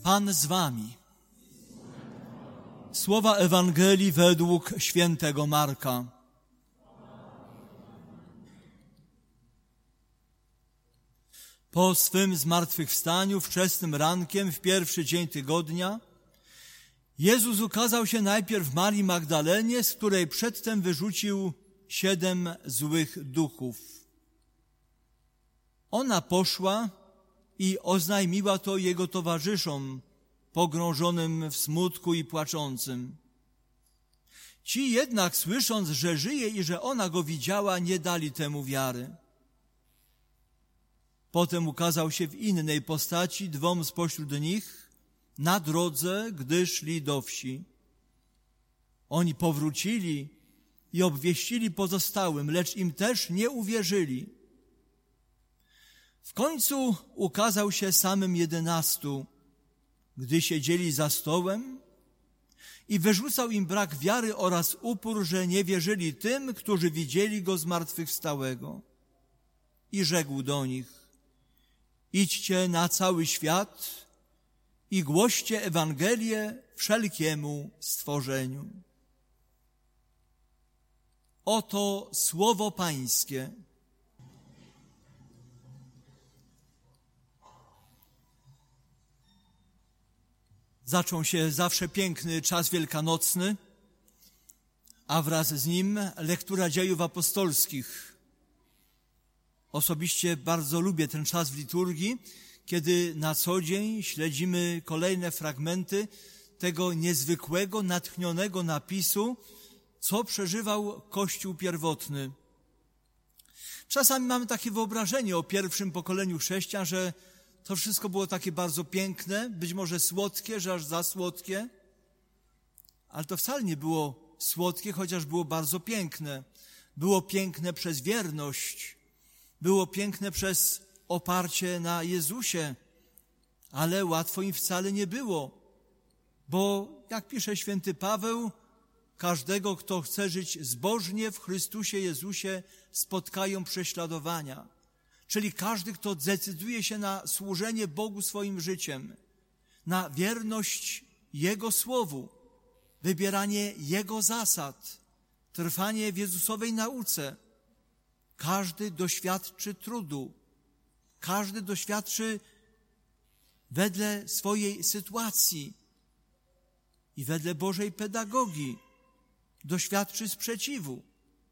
Pan z wami. Słowa Ewangelii według świętego Marka. Po swym zmartwychwstaniu wczesnym rankiem w pierwszy dzień tygodnia Jezus ukazał się najpierw Marii Magdalenie, z której przedtem wyrzucił 7 złych duchów. Ona poszła i oznajmiła to jego towarzyszom, pogrążonym w smutku i płaczącym. Ci jednak, słysząc, że żyje i że ona go widziała, nie dali temu wiary. Potem ukazał się w innej postaci 2 spośród nich na drodze, gdy szli do wsi. Oni powrócili i obwieścili pozostałym, lecz im też nie uwierzyli. W końcu ukazał się samym 11, gdy siedzieli za stołem, i wyrzucał im brak wiary oraz upór, że nie wierzyli tym, którzy widzieli go zmartwychwstałego. I rzekł do nich: idźcie na cały świat i głoście Ewangelię wszelkiemu stworzeniu. Oto słowo Pańskie. Zaczął się zawsze piękny czas wielkanocny, a wraz z nim lektura dziejów apostolskich. Osobiście bardzo lubię ten czas w liturgii, kiedy na co dzień śledzimy kolejne fragmenty tego niezwykłego, natchnionego napisu, co przeżywał Kościół pierwotny. Czasami mamy takie wyobrażenie o pierwszym pokoleniu chrześcijan, że to wszystko było takie bardzo piękne, być może słodkie, że aż za słodkie, ale to wcale nie było słodkie, chociaż było bardzo piękne. Było piękne przez wierność, było piękne przez oparcie na Jezusie, ale łatwo im wcale nie było, bo jak pisze święty Paweł, każdego, kto chce żyć zbożnie w Chrystusie Jezusie, spotkają prześladowania. Czyli każdy, kto decyduje się na służenie Bogu swoim życiem, na wierność Jego Słowu, wybieranie Jego zasad, trwanie w Jezusowej nauce, każdy doświadczy trudu, każdy doświadczy wedle swojej sytuacji i wedle Bożej pedagogii, doświadczy sprzeciwu.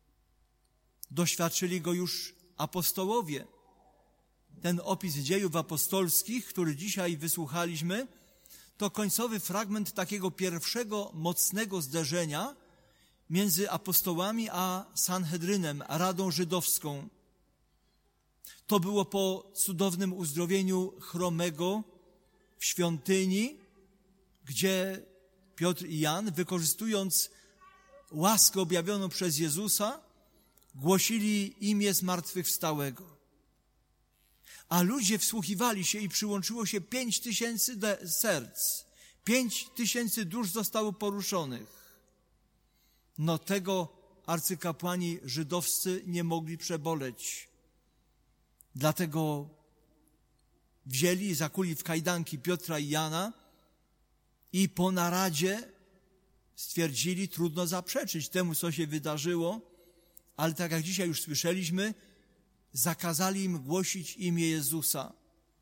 Doświadczyli go już apostołowie. Ten opis dziejów apostolskich, który dzisiaj wysłuchaliśmy, to końcowy fragment takiego pierwszego mocnego zderzenia między apostołami a Sanhedrynem, a Radą Żydowską. To było po cudownym uzdrowieniu chromego w świątyni, gdzie Piotr i Jan, wykorzystując łaskę objawioną przez Jezusa, głosili imię zmartwychwstałego. A ludzie wsłuchiwali się i przyłączyło się 5000 serc. 5000 dusz zostało poruszonych. No tego arcykapłani żydowscy nie mogli przeboleć. Dlatego wzięli i zakuli w kajdanki Piotra i Jana i po naradzie stwierdzili, trudno zaprzeczyć temu, co się wydarzyło, ale tak jak dzisiaj już słyszeliśmy, zakazali im głosić imię Jezusa.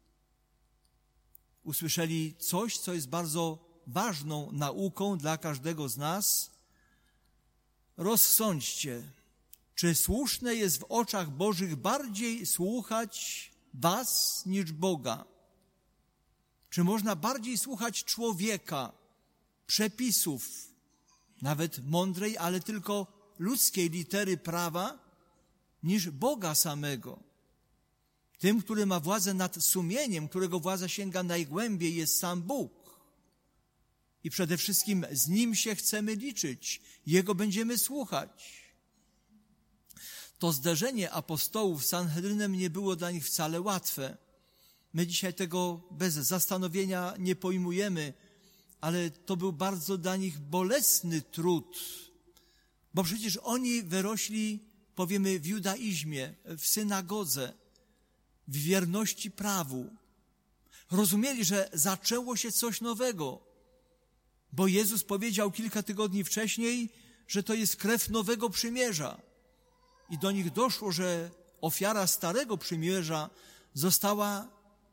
Usłyszeli coś, co jest bardzo ważną nauką dla każdego z nas. Rozsądźcie, czy słuszne jest w oczach Bożych bardziej słuchać was niż Boga? Czy można bardziej słuchać człowieka, przepisów, nawet mądrej, ale tylko ludzkiej litery prawa, niż Boga samego? Tym, który ma władzę nad sumieniem, którego władza sięga najgłębiej, jest sam Bóg. I przede wszystkim z Nim się chcemy liczyć, Jego będziemy słuchać. To zderzenie apostołów z Sanhedrynem nie było dla nich wcale łatwe. My dzisiaj tego bez zastanowienia nie pojmujemy, ale to był bardzo dla nich bolesny trud, bo przecież oni wyrośli, powiemy, w judaizmie, w synagodze, w wierności prawu. Rozumieli, że zaczęło się coś nowego, bo Jezus powiedział kilka tygodni wcześniej, że to jest krew nowego przymierza. I do nich doszło, że ofiara starego przymierza została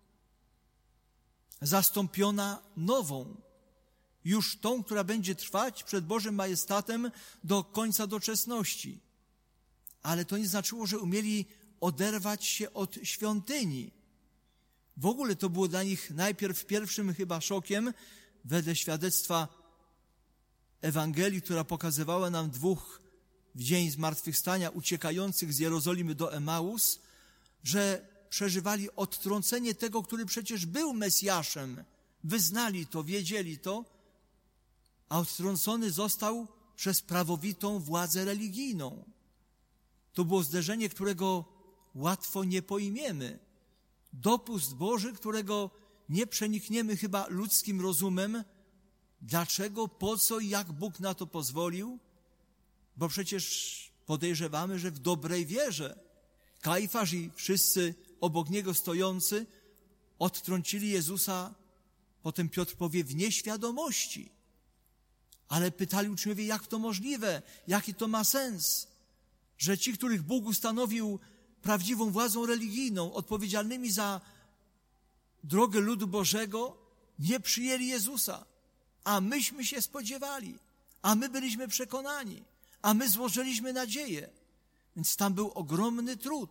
zastąpiona nową, już tą, która będzie trwać przed Bożym majestatem do końca doczesności. Ale to nie znaczyło, że umieli oderwać się od świątyni. W ogóle to było dla nich najpierw pierwszym chyba szokiem, wedle świadectwa Ewangelii, która pokazywała nam dwóch w dzień zmartwychwstania uciekających z Jerozolimy do Emaus, że przeżywali odtrącenie tego, który przecież był Mesjaszem. Wyznali to, wiedzieli to, a odtrącony został przez prawowitą władzę religijną. To było zderzenie, którego łatwo nie pojmiemy. Dopust Boży, którego nie przenikniemy chyba ludzkim rozumem. Dlaczego, po co i jak Bóg na to pozwolił? Bo przecież podejrzewamy, że w dobrej wierze Kajfasz i wszyscy obok niego stojący odtrącili Jezusa, potem Piotr powie, w nieświadomości. Ale pytali uczniowie, jak to możliwe, jaki to ma sens, że ci, których Bóg ustanowił prawdziwą władzą religijną, odpowiedzialnymi za drogę ludu Bożego, nie przyjęli Jezusa. A myśmy się spodziewali, a my byliśmy przekonani, a my złożyliśmy nadzieję. Więc tam był ogromny trud.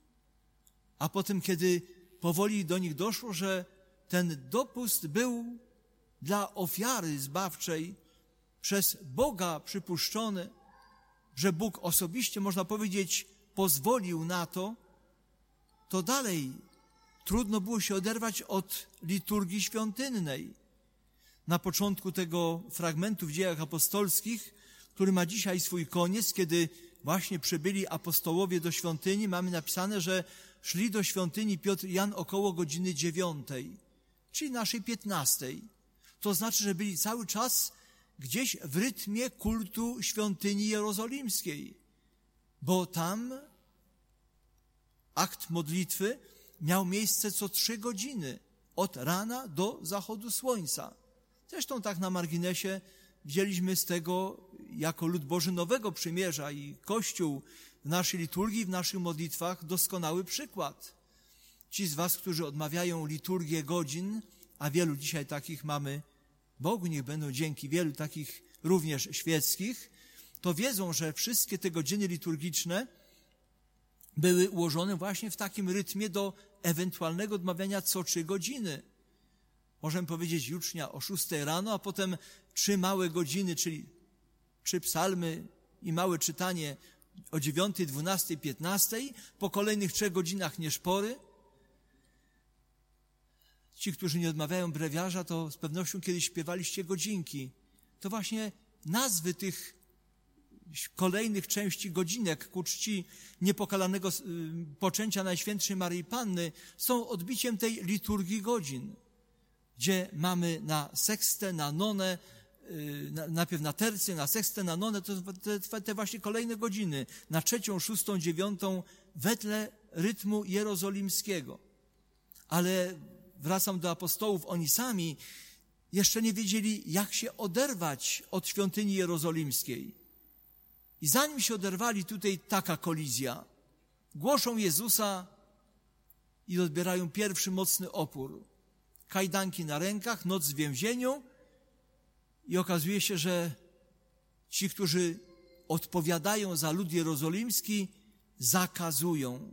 A potem, kiedy powoli do nich doszło, że ten dopust był dla ofiary zbawczej przez Boga przypuszczony, że Bóg osobiście, można powiedzieć, pozwolił na to, to dalej trudno było się oderwać od liturgii świątynnej. Na początku tego fragmentu w Dziejach Apostolskich, który ma dzisiaj swój koniec, kiedy właśnie przybyli apostołowie do świątyni, mamy napisane, że szli do świątyni Piotr i Jan około godziny 9, czyli naszej 15. To znaczy, że byli cały czas gdzieś w rytmie kultu świątyni jerozolimskiej, bo tam akt modlitwy miał miejsce co 3 godziny, od rana do zachodu słońca. Zresztą tak na marginesie wzięliśmy z tego jako lud Boży Nowego Przymierza i Kościół w naszej liturgii, w naszych modlitwach doskonały przykład. Ci z was, którzy odmawiają liturgię godzin, a wielu dzisiaj takich mamy, Bogu niech będą dzięki, wielu takich również świeckich, to wiedzą, że wszystkie te godziny liturgiczne były ułożone właśnie w takim rytmie do ewentualnego odmawiania co 3 godziny. Możemy powiedzieć jucznia o 6 rano, a potem 3 małe godziny, czyli 3 psalmy i małe czytanie o 9, 12, 15, po kolejnych 3 godzinach nieszpory. Ci, którzy nie odmawiają brewiarza, to z pewnością kiedyś śpiewaliście godzinki. To właśnie nazwy tych kolejnych części godzinek ku czci niepokalanego poczęcia Najświętszej Maryi Panny są odbiciem tej liturgii godzin, gdzie mamy na sekstę, na nonę, najpierw na tercję, na sekstę, na nonę, to te właśnie kolejne godziny, na 3., 6., 9, wedle rytmu jerozolimskiego. Ale wracam do apostołów, oni sami jeszcze nie wiedzieli, jak się oderwać od świątyni jerozolimskiej. I zanim się oderwali, tutaj taka kolizja. Głoszą Jezusa i odbierają pierwszy mocny opór. Kajdanki na rękach, noc w więzieniu i okazuje się, że ci, którzy odpowiadają za lud jerozolimski, zakazują.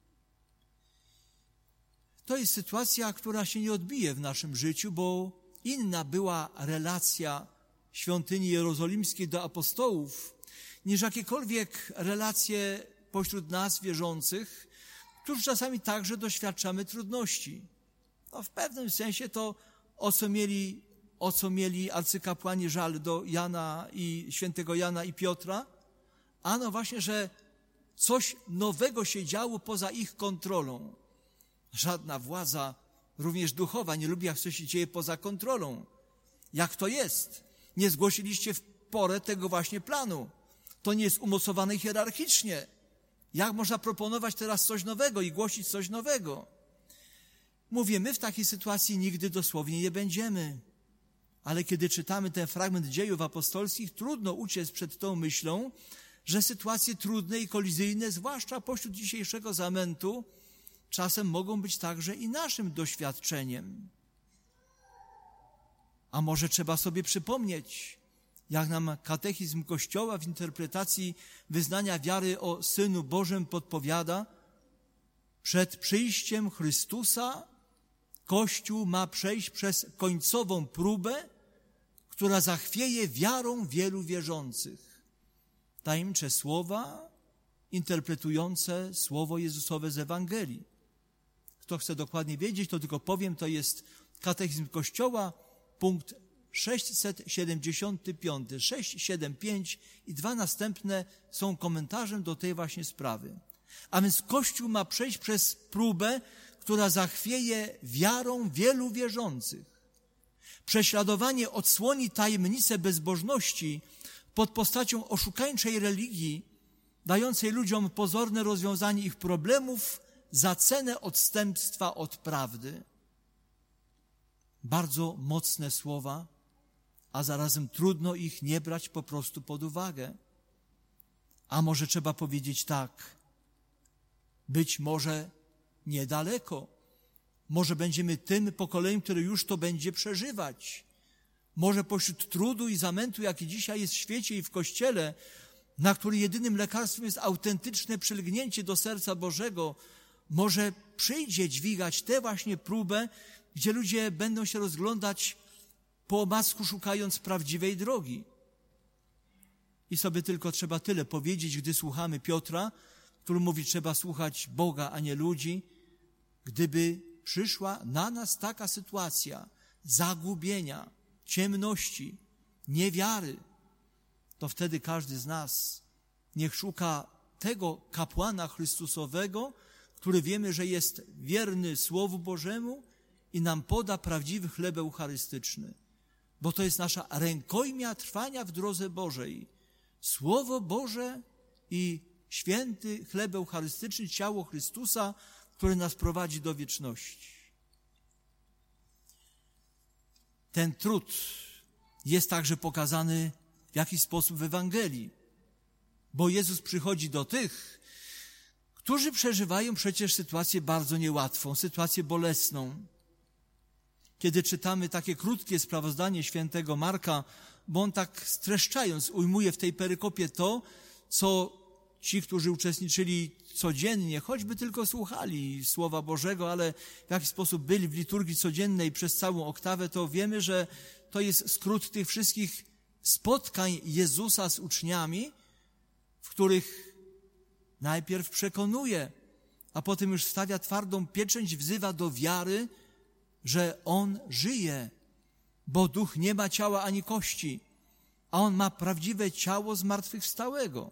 To jest sytuacja, która się nie odbije w naszym życiu, bo inna była relacja świątyni jerozolimskiej do apostołów, niż jakiekolwiek relacje pośród nas wierzących, którzy czasami także doświadczamy trudności. No, w pewnym sensie to, o co mieli arcykapłani żal do Jana i świętego Jana i Piotra, ano właśnie, że coś nowego się działo poza ich kontrolą. Żadna władza, również duchowa, nie lubi, jak coś się dzieje poza kontrolą. Jak to jest? Nie zgłosiliście w porę tego właśnie planu. To nie jest umocowane hierarchicznie. Jak można proponować teraz coś nowego i głosić coś nowego? Mówię, my w takiej sytuacji nigdy dosłownie nie będziemy. Ale kiedy czytamy ten fragment dziejów apostolskich, trudno uciec przed tą myślą, że sytuacje trudne i kolizyjne, zwłaszcza pośród dzisiejszego zamętu, czasem mogą być także i naszym doświadczeniem. A może trzeba sobie przypomnieć, jak nam katechizm Kościoła w interpretacji wyznania wiary o Synu Bożym podpowiada, przed przyjściem Chrystusa Kościół ma przejść przez końcową próbę, która zachwieje wiarą wielu wierzących. Tajemnicze słowa interpretujące słowo Jezusowe z Ewangelii. Kto chce dokładnie wiedzieć, to tylko powiem, to jest katechizm Kościoła, punkt 675, 675 i 2 następne są komentarzem do tej właśnie sprawy. A więc Kościół ma przejść przez próbę, która zachwieje wiarą wielu wierzących. Prześladowanie odsłoni tajemnicę bezbożności pod postacią oszukańczej religii, dającej ludziom pozorne rozwiązanie ich problemów za cenę odstępstwa od prawdy. Bardzo mocne słowa, a zarazem trudno ich nie brać po prostu pod uwagę. A może trzeba powiedzieć tak, być może niedaleko. Może będziemy tym pokoleniem, które już to będzie przeżywać. Może pośród trudu i zamętu, jaki dzisiaj jest w świecie i w Kościele, na który jedynym lekarstwem jest autentyczne przylgnięcie do serca Bożego, może przyjdzie dźwigać tę właśnie próbę, gdzie ludzie będą się rozglądać po omacku, szukając prawdziwej drogi. I sobie tylko trzeba tyle powiedzieć, gdy słuchamy Piotra, który mówi, trzeba słuchać Boga, a nie ludzi. Gdyby przyszła na nas taka sytuacja zagubienia, ciemności, niewiary, to wtedy każdy z nas niech szuka tego kapłana Chrystusowego, który wiemy, że jest wierny Słowu Bożemu i nam poda prawdziwy chleb eucharystyczny. Bo to jest nasza rękojmia trwania w drodze Bożej. Słowo Boże i święty chleb eucharystyczny, ciało Chrystusa, które nas prowadzi do wieczności. Ten trud jest także pokazany w jakiś sposób w Ewangelii, bo Jezus przychodzi do tych, którzy przeżywają przecież sytuację bardzo niełatwą, sytuację bolesną. Kiedy czytamy takie krótkie sprawozdanie świętego Marka, bo on tak streszczając ujmuje w tej perykopie to, co ci, którzy uczestniczyli codziennie, choćby tylko słuchali Słowa Bożego, ale w jakiś sposób byli w liturgii codziennej przez całą oktawę, to wiemy, że to jest skrót tych wszystkich spotkań Jezusa z uczniami, w których najpierw przekonuje, a potem już stawia twardą pieczęć, wzywa do wiary, że On żyje, bo duch nie ma ciała ani kości, a On ma prawdziwe ciało zmartwychwstałego.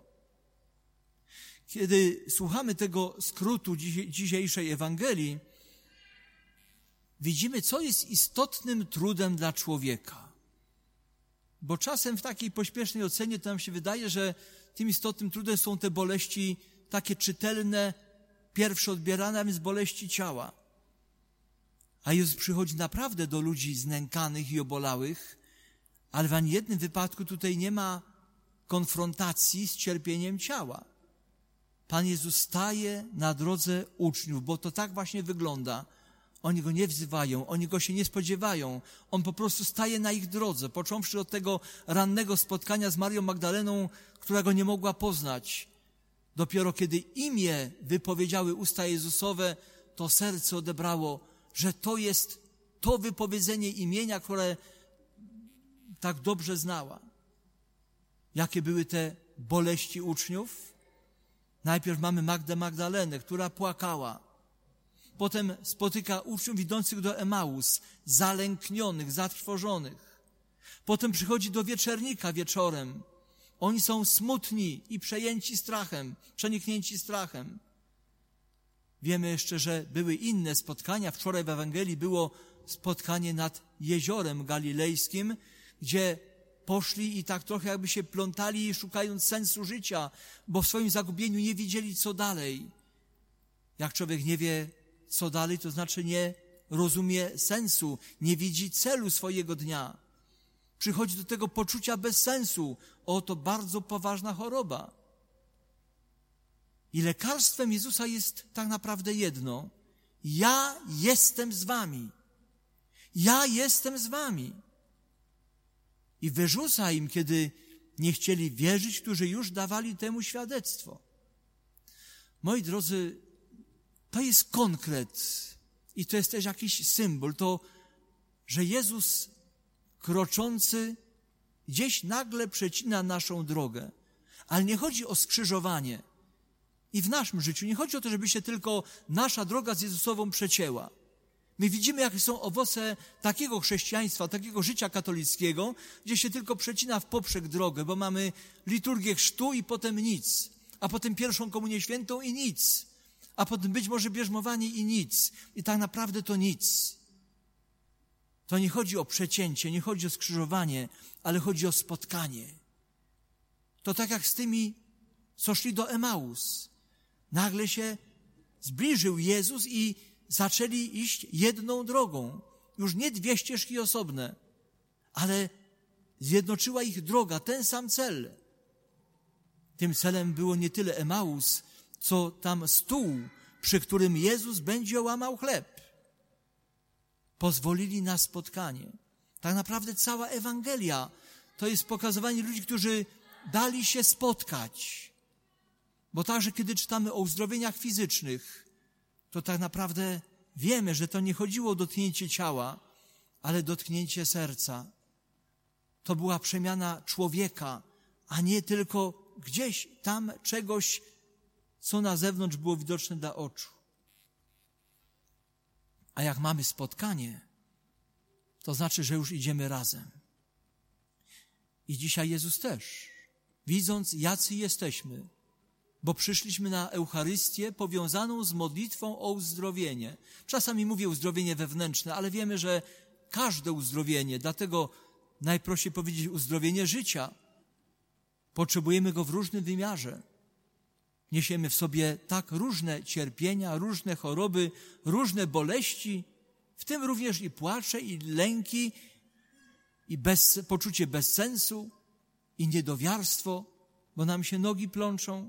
Kiedy słuchamy tego skrótu dzisiejszej Ewangelii, widzimy, co jest istotnym trudem dla człowieka. Bo czasem w takiej pośpiesznej ocenie to nam się wydaje, że tym istotnym trudem są te boleści takie czytelne, pierwsze odbierane, a więc boleści ciała. A Jezus przychodzi naprawdę do ludzi znękanych i obolałych, ale w ani jednym wypadku tutaj nie ma konfrontacji z cierpieniem ciała. Pan Jezus staje na drodze uczniów, bo to tak właśnie wygląda. Oni Go nie wzywają, oni Go się nie spodziewają. On po prostu staje na ich drodze, począwszy od tego rannego spotkania z Marią Magdaleną, która Go nie mogła poznać. Dopiero kiedy imię wypowiedziały usta Jezusowe, to serce odebrało, że to jest to wypowiedzenie imienia, które tak dobrze znała. Jakie były te boleści uczniów? Najpierw mamy Magdę Magdalenę, która płakała. Potem spotyka uczniów idących do Emaus, zalęknionych, zatrwożonych. Potem przychodzi do wieczernika wieczorem. Oni są smutni i przejęci strachem, przeniknięci strachem. Wiemy jeszcze, że były inne spotkania. Wczoraj w Ewangelii było spotkanie nad jeziorem galilejskim, gdzie poszli i tak trochę jakby się plątali, szukając sensu życia, bo w swoim zagubieniu nie wiedzieli, co dalej. Jak człowiek nie wie, co dalej, to znaczy nie rozumie sensu, nie widzi celu swojego dnia. Przychodzi do tego poczucia bezsensu. Oto bardzo poważna choroba. I lekarstwem Jezusa jest tak naprawdę jedno. Ja jestem z wami. Ja jestem z wami. I wyrzuca im, kiedy nie chcieli wierzyć, którzy już dawali temu świadectwo. Moi drodzy, to jest konkret i to jest też jakiś symbol, to, że Jezus kroczący gdzieś nagle przecina naszą drogę. Ale nie chodzi o skrzyżowanie. I w naszym życiu nie chodzi o to, żeby się tylko nasza droga z Jezusową przecięła. My widzimy, jakie są owoce takiego chrześcijaństwa, takiego życia katolickiego, gdzie się tylko przecina w poprzek drogę, bo mamy liturgię chrztu i potem nic, a potem pierwszą komunię świętą i nic, a potem być może bierzmowanie i nic. I tak naprawdę to nic. To nie chodzi o przecięcie, nie chodzi o skrzyżowanie, ale chodzi o spotkanie. To tak jak z tymi, co szli do Emaus. Nagle się zbliżył Jezus i zaczęli iść jedną drogą. Już nie 2 ścieżki osobne, ale zjednoczyła ich droga, ten sam cel. Tym celem było nie tyle Emaus, co tam stół, przy którym Jezus będzie łamał chleb. Pozwolili na spotkanie. Tak naprawdę cała Ewangelia to jest pokazywanie ludzi, którzy dali się spotkać. Bo także kiedy czytamy o uzdrowieniach fizycznych, to tak naprawdę wiemy, że to nie chodziło o dotknięcie ciała, ale dotknięcie serca. To była przemiana człowieka, a nie tylko gdzieś tam czegoś, co na zewnątrz było widoczne dla oczu. A jak mamy spotkanie, to znaczy, że już idziemy razem. I dzisiaj Jezus też, widząc, jacy jesteśmy, bo przyszliśmy na Eucharystię powiązaną z modlitwą o uzdrowienie. Czasami mówię uzdrowienie wewnętrzne, ale wiemy, że każde uzdrowienie, dlatego najprościej powiedzieć uzdrowienie życia, potrzebujemy go w różnym wymiarze. Niesiemy w sobie tak różne cierpienia, różne choroby, różne boleści, w tym również i płacze, i lęki, i poczucie bezsensu, i niedowiarstwo, bo nam się nogi plączą.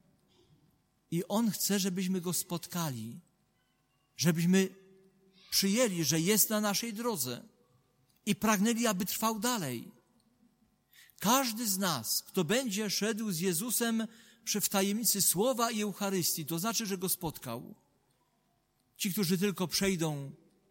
I On chce, żebyśmy Go spotkali, żebyśmy przyjęli, że jest na naszej drodze i pragnęli, aby trwał dalej. Każdy z nas, kto będzie szedł z Jezusem w tajemnicy Słowa i Eucharystii, to znaczy, że Go spotkał. Ci, którzy tylko przejdą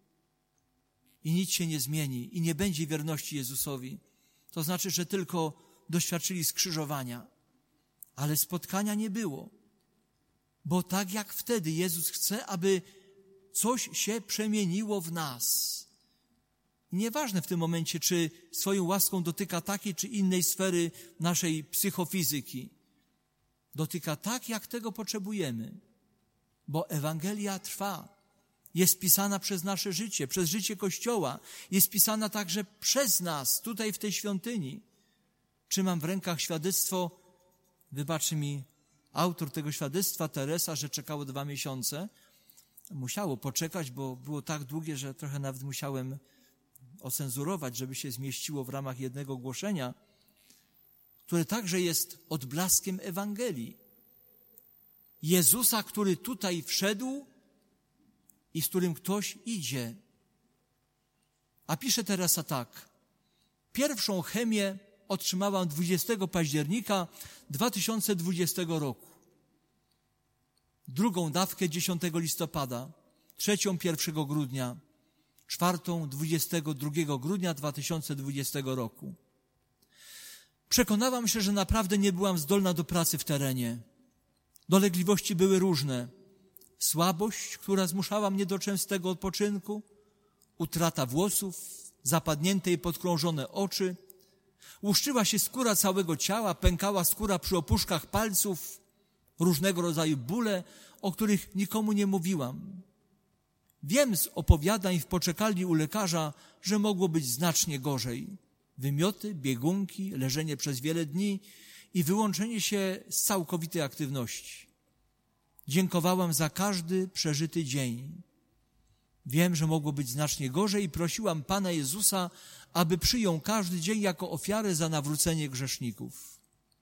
i nic się nie zmieni i nie będzie wierności Jezusowi, to znaczy, że tylko doświadczyli skrzyżowania, ale spotkania nie było. Bo tak jak wtedy Jezus chce, aby coś się przemieniło w nas. I nieważne w tym momencie, czy swoją łaską dotyka takiej czy innej sfery naszej psychofizyki. Dotyka tak, jak tego potrzebujemy. Bo Ewangelia trwa. Jest pisana przez nasze życie, przez życie Kościoła. Jest pisana także przez nas, tutaj w tej świątyni. Trzymam w rękach świadectwo, wybaczy mi autor tego świadectwa, Teresa, że czekało 2 miesiące. Musiało poczekać, bo było tak długie, że trochę nawet musiałem ocenzurować, żeby się zmieściło w ramach jednego głoszenia, które także jest odblaskiem Ewangelii. Jezusa, który tutaj wszedł i z którym ktoś idzie. A pisze Teresa tak. Pierwszą chemię otrzymałam 20 października 2020 roku. Drugą dawkę 10 listopada, 3 1 grudnia, 4 22 grudnia 2020 roku. Przekonałam się, że naprawdę nie byłam zdolna do pracy w terenie. Dolegliwości były różne. Słabość, która zmuszała mnie do częstego odpoczynku, utrata włosów, zapadnięte i podkrążone oczy, łuszczyła się skóra całego ciała, pękała skóra przy opuszkach palców, różnego rodzaju bóle, o których nikomu nie mówiłam. Wiem z opowiadań w poczekalni u lekarza, że mogło być znacznie gorzej. Wymioty, biegunki, leżenie przez wiele dni i wyłączenie się z całkowitej aktywności. Dziękowałam za każdy przeżyty dzień. Wiem, że mogło być znacznie gorzej i prosiłam Pana Jezusa, aby przyjął każdy dzień jako ofiarę za nawrócenie grzeszników.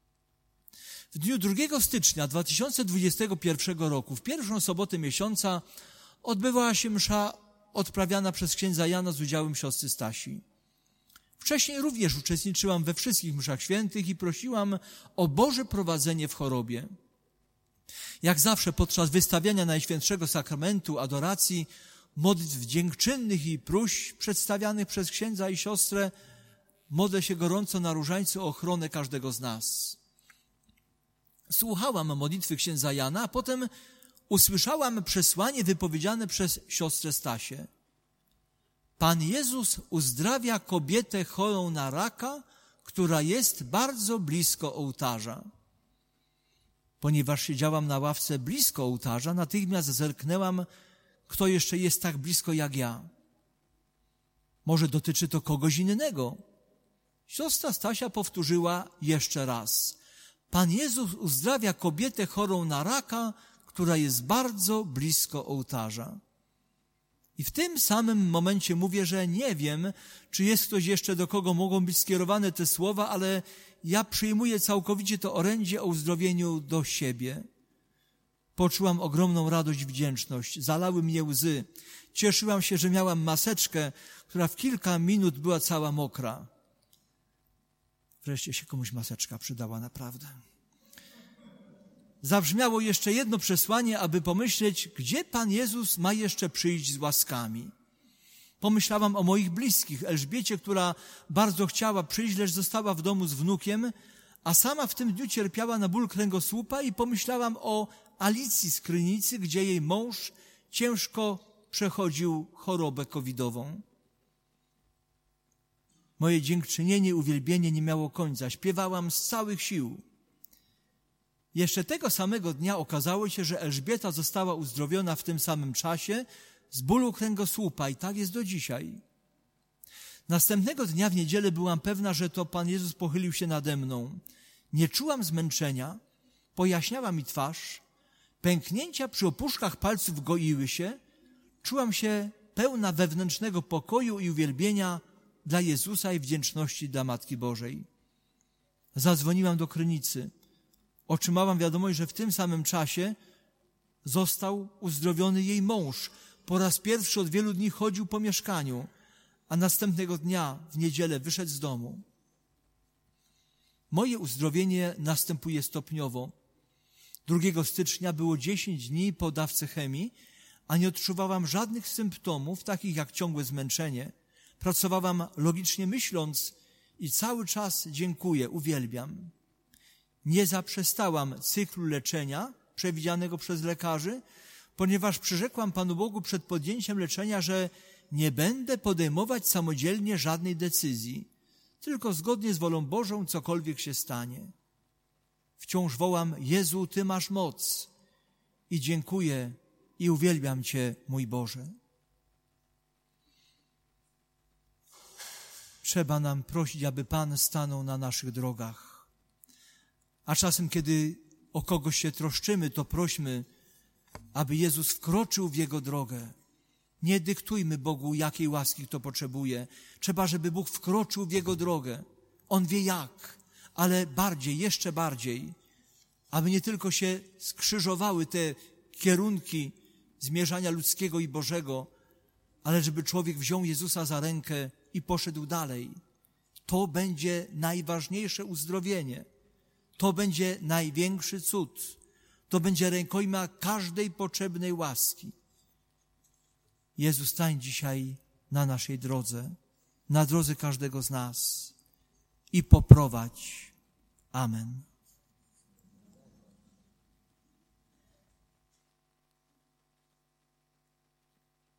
W dniu 2 stycznia 2021 roku, w pierwszą sobotę miesiąca, odbywała się msza odprawiana przez księdza Jana z udziałem siostry Stasi. Wcześniej również uczestniczyłam we wszystkich mszach świętych i prosiłam o Boże prowadzenie w chorobie. Jak zawsze podczas wystawiania Najświętszego Sakramentu, adoracji, modlitw dziękczynnych i próśb przedstawianych przez księdza i siostrę, modlę się gorąco na różańcu o ochronę każdego z nas. Słuchałam modlitwy księdza Jana, a potem usłyszałam przesłanie wypowiedziane przez siostrę Stasię. Pan Jezus uzdrawia kobietę chorą na raka, która jest bardzo blisko ołtarza. Ponieważ siedziałam na ławce blisko ołtarza, natychmiast zerknęłam, kto jeszcze jest tak blisko jak ja. Może dotyczy to kogoś innego. Siostra Stasia powtórzyła jeszcze raz. Pan Jezus uzdrawia kobietę chorą na raka, która jest bardzo blisko ołtarza. I w tym samym momencie mówię, że nie wiem, czy jest ktoś jeszcze, do kogo mogą być skierowane te słowa, ale ja przyjmuję całkowicie to orędzie o uzdrowieniu do siebie. Poczułam ogromną radość i wdzięczność. Zalały mnie łzy. Cieszyłam się, że miałam maseczkę, która w kilka minut była cała mokra. Wreszcie się komuś maseczka przydała naprawdę. Zabrzmiało jeszcze jedno przesłanie, aby pomyśleć, gdzie Pan Jezus ma jeszcze przyjść z łaskami. Pomyślałam o moich bliskich, Elżbiecie, która bardzo chciała przyjść, lecz została w domu z wnukiem, a sama w tym dniu cierpiała na ból kręgosłupa i pomyślałam o Alicji z Krynicy, gdzie jej mąż ciężko przechodził chorobę covidową. Moje dziękczynienie, uwielbienie nie miało końca. Śpiewałam z całych sił. Jeszcze tego samego dnia okazało się, że Elżbieta została uzdrowiona w tym samym czasie z bólu kręgosłupa i tak jest do dzisiaj. Następnego dnia w niedzielę byłam pewna, że to Pan Jezus pochylił się nade mną. Nie czułam zmęczenia, pojaśniała mi twarz, pęknięcia przy opuszkach palców goiły się, czułam się pełna wewnętrznego pokoju i uwielbienia dla Jezusa i wdzięczności dla Matki Bożej. Zadzwoniłam do Krynicy. Otrzymałam wiadomość, że w tym samym czasie został uzdrowiony jej mąż. Po raz pierwszy od wielu dni chodził po mieszkaniu, a następnego dnia, w niedzielę, wyszedł z domu. Moje uzdrowienie następuje stopniowo. 2 stycznia było 10 dni po dawce chemii, a nie odczuwałam żadnych symptomów, takich jak ciągłe zmęczenie. Pracowałam logicznie myśląc i cały czas dziękuję, uwielbiam. Nie zaprzestałam cyklu leczenia przewidzianego przez lekarzy, ponieważ przyrzekłam Panu Bogu przed podjęciem leczenia, że nie będę podejmować samodzielnie żadnej decyzji, tylko zgodnie z wolą Bożą cokolwiek się stanie. Wciąż wołam: Jezu, Ty masz moc i dziękuję i uwielbiam Cię, mój Boże. Trzeba nam prosić, aby Pan stanął na naszych drogach. A czasem, kiedy o kogoś się troszczymy, to prośmy, aby Jezus wkroczył w Jego drogę. Nie dyktujmy Bogu, jakiej łaski kto potrzebuje. Trzeba, żeby Bóg wkroczył w Jego drogę. On wie jak, ale bardziej, jeszcze bardziej, aby nie tylko się skrzyżowały te kierunki zmierzania ludzkiego i Bożego, ale żeby człowiek wziął Jezusa za rękę i poszedł dalej. To będzie najważniejsze uzdrowienie. To będzie największy cud. To będzie rękojmia każdej potrzebnej łaski. Jezus, stań dzisiaj na naszej drodze, na drodze każdego z nas i poprowadź. Amen.